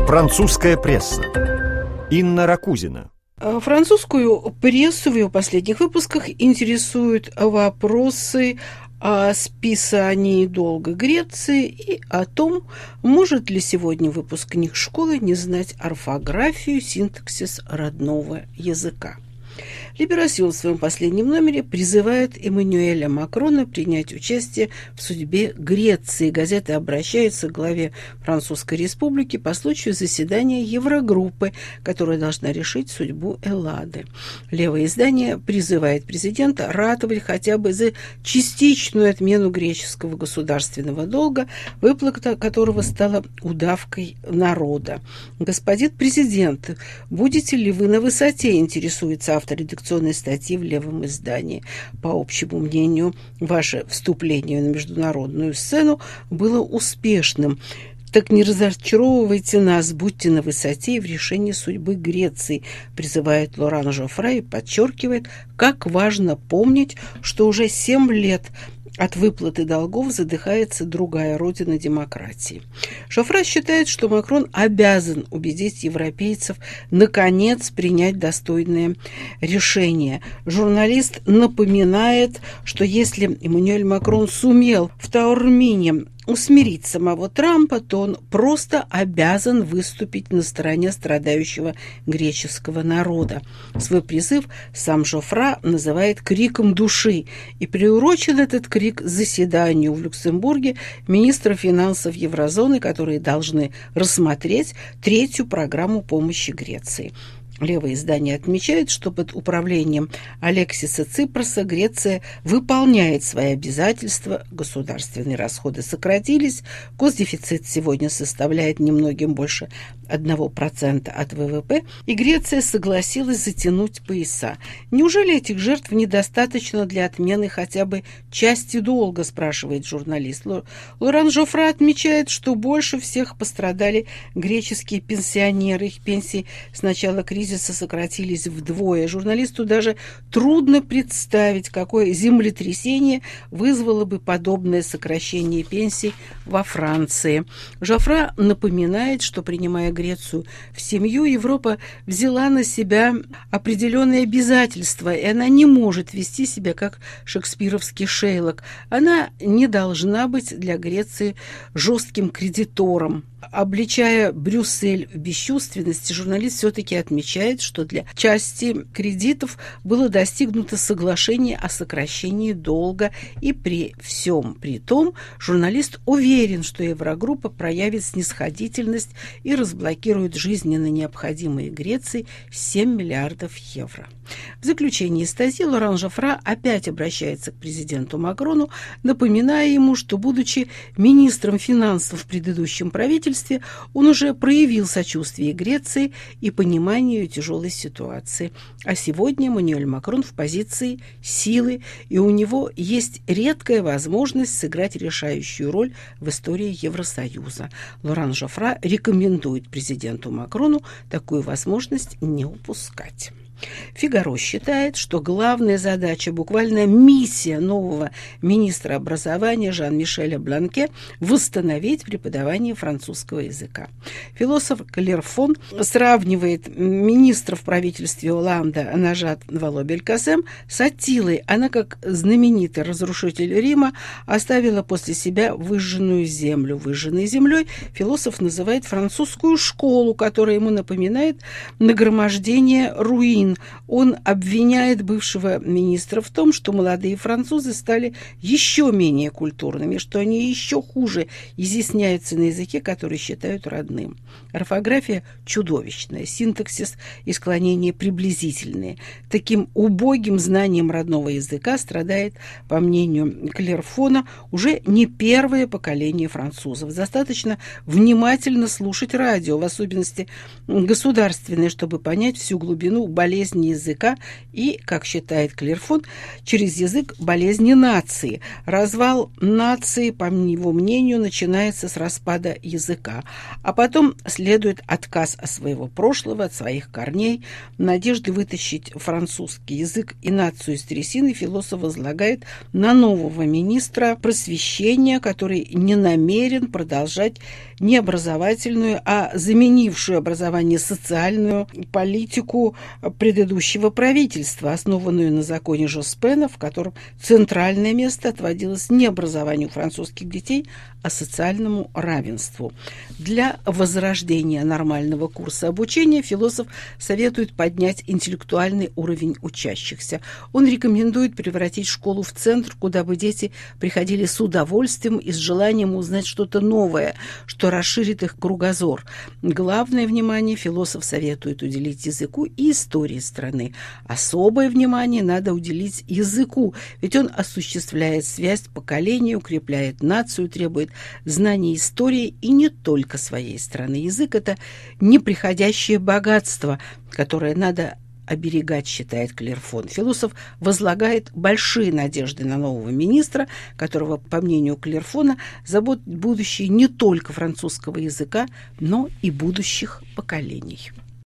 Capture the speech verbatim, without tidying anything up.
Французская пресса. Инна Ракузина. Французскую прессу в ее последних выпусках интересуют вопросы о списании долга Греции и о том, может ли сегодня выпускник школы не знать орфографию, синтаксис родного языка. Либерасьон в своем последнем номере призывает Эммануэля Макрона принять участие в судьбе Греции. Газета обращается к главе Французской Республики по случаю заседания Еврогруппы, которая должна решить судьбу Эллады. Левое издание призывает президента ратовать хотя бы за частичную отмену греческого государственного долга, выплата которого стала удавкой народа. Господин президент, будете ли вы на высоте, интересуется автор редакционной статьи в левом издании. По общему мнению, ваше вступление на международную сцену было успешным. Так не разочаровывайте нас, будьте на высоте в решении судьбы Греции, призывает Лоран Жофре и подчеркивает, как важно помнить, что уже семь лет от выплаты долгов задыхается другая родина демократии. Жофре считает, что Макрон обязан убедить европейцев наконец принять достойное решение. Журналист напоминает, что если Эммануэль Макрон сумел в Таурмине усмирить самого Трампа, то он просто обязан выступить на стороне страдающего греческого народа. Свой призыв сам Жофре называет криком души, и приурочен этот крик заседанию в Люксембурге министров финансов еврозоны, которые должны рассмотреть третью программу помощи Греции. Левое издание отмечает, что под управлением Алексиса Ципроса Греция выполняет свои обязательства, государственные расходы сократились, госдефицит сегодня составляет немногим больше одного процента от ВВП, и Греция согласилась затянуть пояса. Неужели этих жертв недостаточно для отмены хотя бы части долга, спрашивает журналист. Лоран Жофре отмечает, что больше всех пострадали греческие пенсионеры. Их пенсии с начала кризиса сократились вдвое. Журналисту даже трудно представить, какое землетрясение вызвало бы подобное сокращение пенсий во Франции. Жофре напоминает, что, принимая Грецию в семью, Европа взяла на себя определенные обязательства, и она не может вести себя как шекспировский Шейлок. Она не должна быть для Греции жестким кредитором. Обличая Брюссель в бесчувственности, журналист все-таки отмечает, что для части кредитов было достигнуто соглашение о сокращении долга, и при всем при том журналист уверен, что Еврогруппа проявит снисходительность и разблокирует жизненно необходимые Греции семь миллиардов евро. В заключении статьи Лоран Жофре опять обращается к президенту Макрону, напоминая ему, что, будучи министром финансов в предыдущем правительстве, он уже проявил сочувствие Греции и понимание ее тяжелой ситуации. А сегодня Эммануэль Макрон в позиции силы, и у него есть редкая возможность сыграть решающую роль в истории Евросоюза. Лоран Жофре рекомендует президенту Макрону такую возможность не упускать. «Фигаро» считает, что главная задача, буквально миссия нового министра образования Жан-Мишеля Бланке – восстановить преподавание французского языка. Философ Клерфон сравнивает министра в правительстве Оланда Нажат Вало-Белькасем с Аттилой. Она, как знаменитый разрушитель Рима, оставила после себя выжженную землю. Выжженной землей философ называет французскую школу, которая ему напоминает нагромождение руин. Он обвиняет бывшего министра в том, что молодые французы стали еще менее культурными, что они еще хуже изъясняются на языке, который считают родным. Орфография чудовищная, синтаксис и склонения приблизительные. Таким убогим знанием родного языка страдает, по мнению Клерфона, уже не первое поколение французов. Достаточно внимательно слушать радио, в особенности государственное, чтобы понять всю глубину болезни болезни языка и, как считает Клерфон, через язык болезни нации. Развал нации, по его мнению, начинается с распада языка, а потом следует отказ от своего прошлого, от своих корней. В надежде вытащить французский язык и нацию из трясины философ возлагает на нового министра просвещения, который не намерен продолжать не образовательную, а заменившую образование социальную политику предыдущего правительства, основанную на законе Жоспена, в котором центральное место отводилось не образованию французских детей, а социальному равенству. Для возрождения нормального курса обучения философ советует поднять интеллектуальный уровень учащихся. Он рекомендует превратить школу в центр, куда бы дети приходили с удовольствием и с желанием узнать что-то новое, что расширит их кругозор. Главное внимание философ советует уделить языку и истории страны. Особое внимание надо уделить языку, ведь он осуществляет связь поколений, укрепляет нацию, требует знания истории и не только своей страны. Язык – это неприходящее богатство, которое надо оберегать, считает Клерфон. Философ возлагает большие надежды на нового министра, которого, по мнению Клерфона, заботит будущее не только французского языка, но и будущих поколений.